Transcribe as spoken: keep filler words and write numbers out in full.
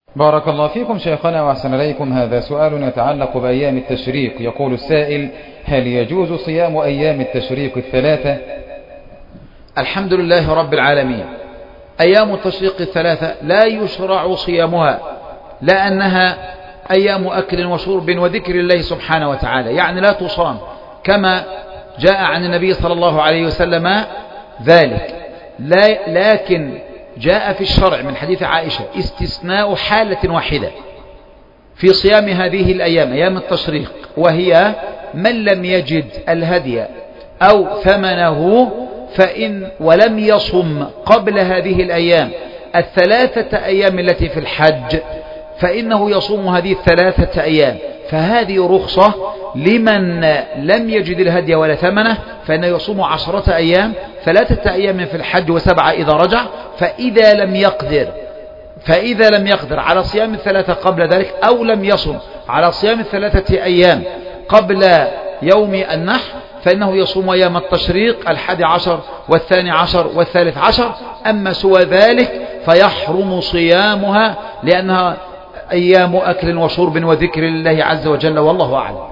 بارك الله فيكم شيخنا وأحسن إليكم. هذا سؤال يتعلق بأيام التشريق. يقول السائل: هل يجوز صيام أيام التشريق الثلاثة؟ الحمد لله رب العالمين. أيام التشريق الثلاثة لا يشرع صيامها، لأنها أيام أكل وشرب وذكر الله سبحانه وتعالى، يعني لا تصام كما جاء عن النبي صلى الله عليه وسلم ذلك. لا لكن جاء في الشرع من حديث عائشة استثناء حالة واحدة في صيام هذه الأيام، أيام التشريق، وهي من لم يجد الهدي أو ثمنه فإن ولم يصم قبل هذه الأيام الثلاثة أيام التي في الحج فإنه يصوم هذه الثلاثة أيام. فهذه رخصة لمن لم يجد الهدي ولا ثمنه، فإنه يصوم عشرة أيام، ثلاثة أيام في الحج وسبعة إذا رجع. فإذا لم يقدر فإذا لم يقدر على صيام الثلاثة قبل ذلك، أو لم يصم على صيام الثلاثة أيام قبل يوم النحر، فإنه يصوم أيام التشريق الحادي عشر والثاني عشر والثالث عشر. أما سوى ذلك فيحرم صيامها، لأنها أيام أكل وشرب وذكر الله عز وجل، والله أعلم.